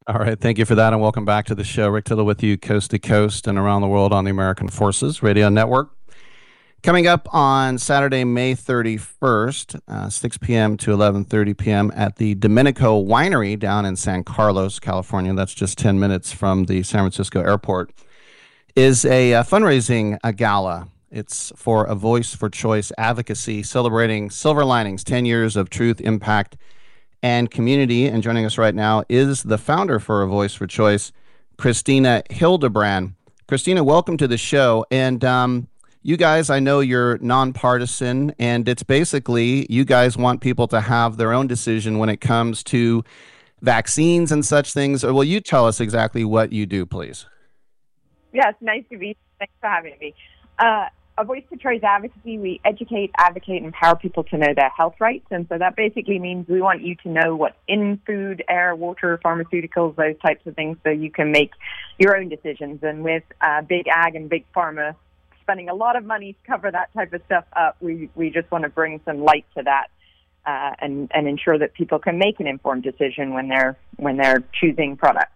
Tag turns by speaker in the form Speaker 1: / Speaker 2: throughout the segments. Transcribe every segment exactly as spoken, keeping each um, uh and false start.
Speaker 1: All right. Thank you for that, and welcome back to the show. Rick Tittle with you, coast to coast and around the world on the American Forces Radio Network. Coming up on Saturday, May thirty-first, uh, six p.m. to eleven thirty p.m. at the Domenico Winery down in San Carlos, California. That's just ten minutes from the San Francisco airport. Is a, uh fundraising a gala. It's for a Voice for Choice advocacy, celebrating Silver Linings, ten years of truth, impact, and community. And joining us right now is the founder for A Voice for Choice, Christina Hildebrand. Christina, welcome to the show. And um, you guys, I know you're nonpartisan, and it's basically you guys want people to have their own decision when it comes to vaccines and such things. Will you tell us exactly what you do, please?
Speaker 2: Yes, nice to be. Thanks for having me. Uh, a Voice for Choice advocacy, we educate, advocate, and empower people to know their health rights. And so that basically means we want you to know what's in food, air, water, pharmaceuticals, those types of things, so you can make your own decisions. And with uh, big ag and big pharma spending a lot of money to cover that type of stuff up, we, we just want to bring some light to that uh, and, and ensure that people can make an informed decision when they're when they're choosing products.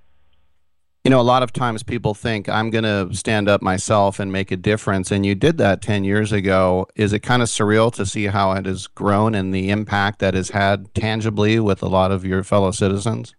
Speaker 1: You know, a lot of times people think I'm going to stand up myself and make a difference, and you did that ten years ago. Is it kind of surreal to see how it has grown and the impact that has had tangibly with a lot of your fellow citizens?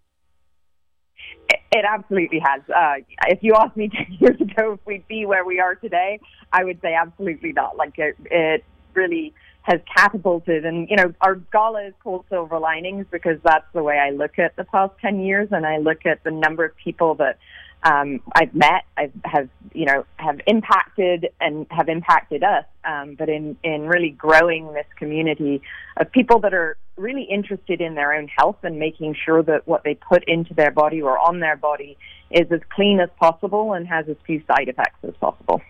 Speaker 2: It, it absolutely has. Uh, if you asked me ten years ago if we'd be where we are today, I would say absolutely not. Like, it, it really has catapulted. And, you know, our gala is called Silver Linings because that's the way I look at the past ten years, and I look at the number of people that um, I've met, I've have, you know, have impacted and have impacted us, um, but in, in really growing this community of people that are really interested in their own health and making sure that what they put into their body or on their body is as clean as possible and has as few side effects as possible.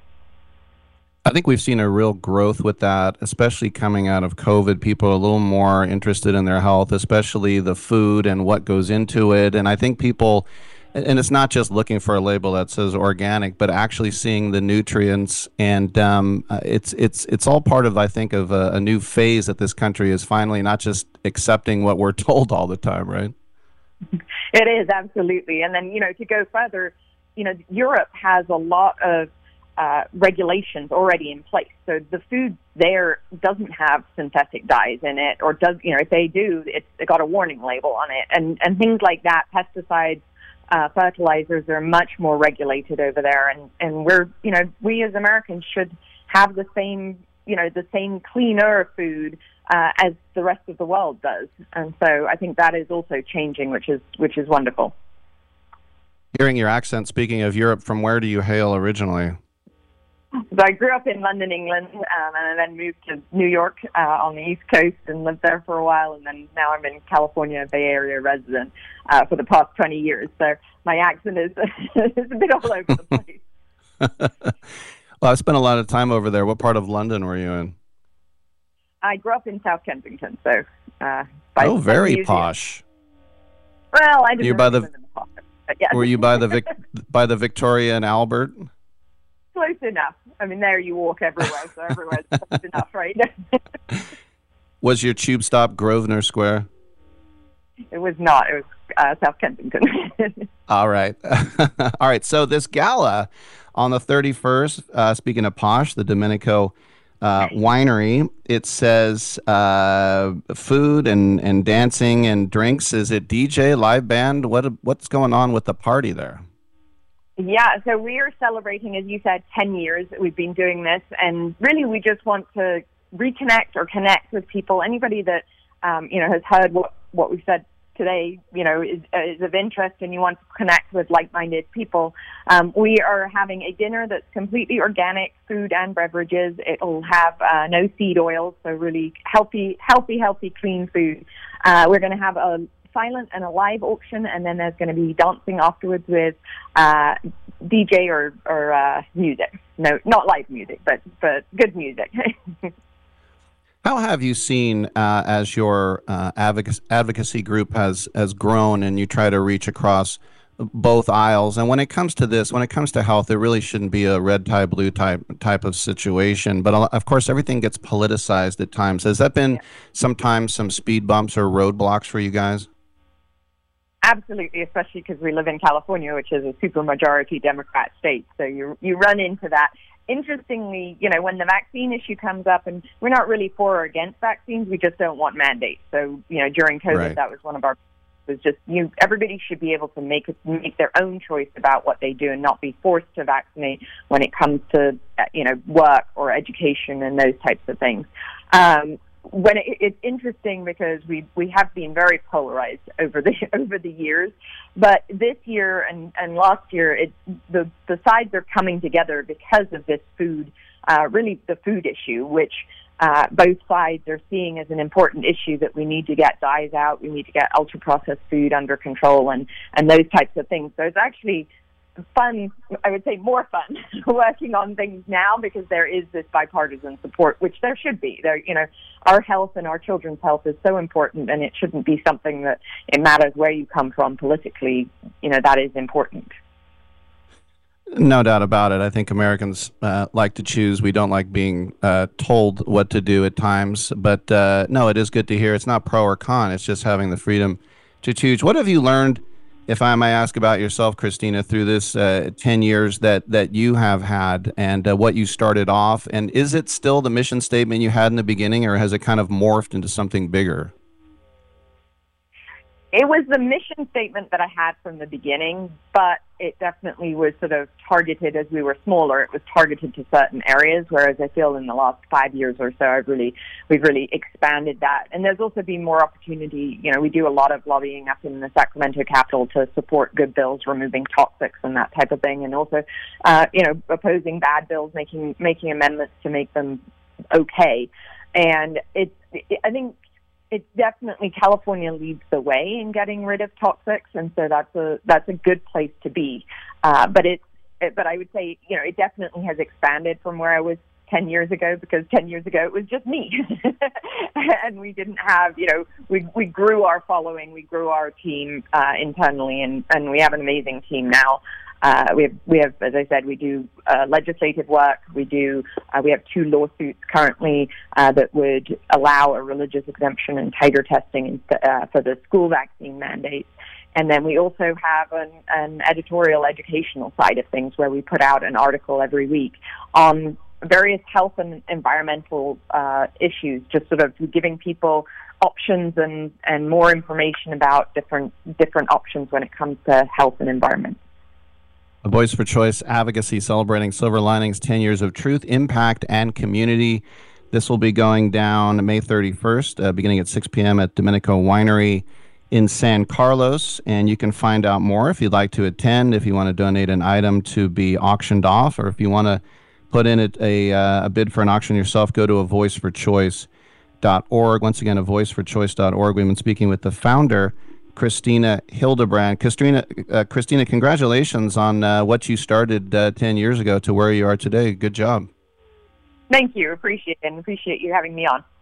Speaker 1: I think we've seen a real growth with that, especially coming out of COVID. People are a little more interested in their health, especially the food and what goes into it. And I think people, and it's not just looking for a label that says organic, but actually seeing the nutrients. And um, uh, it's it's it's all part of, I think, of a, a new phase that this country is finally not just accepting what we're told all the time, right?
Speaker 2: It is, absolutely. And then, you know, to go further, you know, Europe has a lot of Uh, regulations already in place. So the food there doesn't have synthetic dyes in it, or does, you know, if they do, it's it got a warning label on it. And, and things like that, pesticides, uh, fertilizers are much more regulated over there. And, and we're, you know, we as Americans should have the same, you know, the same cleaner food uh, as the rest of the world does. And so I think that is also changing, which is, which is wonderful.
Speaker 1: Hearing your accent, speaking of Europe, from where do you hail originally?
Speaker 2: So I grew up in London, England, um, and I then moved to New York uh, on the East Coast and lived there for a while, and then now I'm in California, Bay Area resident uh, for the past twenty years. So my accent is, is a bit all over the place.
Speaker 1: Well, I've spent a lot of time over there. What part of London were you in?
Speaker 2: I grew up in South Kensington, so uh, by
Speaker 1: oh, very
Speaker 2: museum.
Speaker 1: Posh.
Speaker 2: Well, I didn't
Speaker 1: you
Speaker 2: really
Speaker 1: by the,
Speaker 2: live in the pocket, but yeah.
Speaker 1: Were you by the Vic, by the Victoria and Albert?
Speaker 2: Close enough. I mean, there you walk everywhere, so everywhere's close enough, right?
Speaker 1: Was your tube stop Grosvenor Square?
Speaker 2: It was not. It was uh, South Kensington.
Speaker 1: All right. All right. So this gala on the thirty-first, uh, speaking of posh, the Domenico uh, Winery, it says uh, food and, and dancing and drinks. Is it D J, live band? What What's going on with the party there?
Speaker 2: Yeah, so we are celebrating, as you said, ten years that we've been doing this, and really we just want to reconnect or connect with people. Anybody that, um, you know, has heard what, what we've said today, you know, is, is of interest and you want to connect with like-minded people. Um, we are having a dinner that's completely organic, food and beverages. It'll have uh, no seed oils, so really healthy, healthy, healthy, clean food. Uh, we're going to have a silent and a live auction, and then there's going to be dancing afterwards with uh, D J or, or uh, music. No, not live music, but, but good music.
Speaker 1: How have you seen uh, as your uh, advocacy, advocacy group has, has grown and you try to reach across both aisles? And when it comes to this, when it comes to health, it really shouldn't be a red tie, blue tie type of situation. But of course, everything gets politicized at times. Has that been sometimes some speed bumps or roadblocks for you guys?
Speaker 2: Absolutely, especially because we live in California, which is a supermajority Democrat state. So you you run into that. Interestingly, you know, when the vaccine issue comes up, and we're not really for or against vaccines, we just don't want mandates. So, you know, during COVID,
Speaker 1: Right.
Speaker 2: that was one of our was just you. Everybody should be able to make make their own choice about what they do, and not be forced to vaccinate when it comes to you know work or education and those types of things. Um, when it, it's interesting because we we have been very polarized over the over the years, but this year and, and last year, it, the the sides are coming together because of this food, uh, really the food issue, which uh, both sides are seeing as an important issue that we need to get dyes out, we need to get ultra processed food under control, and and those types of things. So it's actually fun, I would say more fun, working on things now because there is this bipartisan support, which there should be. There, you know, our health and our children's health is so important, and it shouldn't be something that it matters where you come from politically. You know, that is important.
Speaker 1: No doubt about it. I think Americans uh, like to choose. We don't like being uh, told what to do at times. But uh, no, it is good to hear. It's not pro or con. It's just having the freedom to choose. What have you learned, if I may ask about yourself, Christina, through this uh, ten years that, that you have had, and uh, what you started off? And is it still the mission statement you had in the beginning, or has it kind of morphed into something bigger?
Speaker 2: It was the mission statement that I had from the beginning, but it definitely was sort of targeted as we were smaller. It was targeted to certain areas, whereas I feel in the last five years or so, I've really, we've really expanded that. And there's also been more opportunity. You know, we do a lot of lobbying up in the Sacramento Capitol to support good bills, removing toxics and that type of thing, and also, uh, you know, opposing bad bills, making making amendments to make them okay. And it's, I think. It's definitely California leads the way in getting rid of toxics, and so that's a that's a good place to be. Uh, but it's it, but I would say you know it definitely has expanded from where I was ten years ago, because ten years ago it was just me, and we didn't have you know we we grew our following, we grew our team uh, internally, and and we have an amazing team now. Uh, we have, we have, as I said, we do uh, legislative work. We do, uh, we have two lawsuits currently uh, that would allow a religious exemption and tighter testing in, uh, for the school vaccine mandates. And then we also have an, an editorial educational side of things where we put out an article every week on various health and environmental uh, issues, just sort of giving people options and, and more information about different different options when it comes to health and environment.
Speaker 1: A Voice for Choice advocacy celebrating Silver Linings, ten years of truth, impact, and community. This will be going down May thirty-first, uh, beginning at six p.m. at Domenico Winery in San Carlos. And you can find out more if you'd like to attend, if you want to donate an item to be auctioned off, or if you want to put in a, a, uh, a bid for an auction yourself, go to a voice for choice dot org. Once again, a voice for choice dot org. We've been speaking with the founder, Christina Hildebrand. Christina, uh, Christina, congratulations on uh, what you started uh, ten years ago to where you are today. Good job.
Speaker 2: Thank you. Appreciate it, and appreciate you having me on.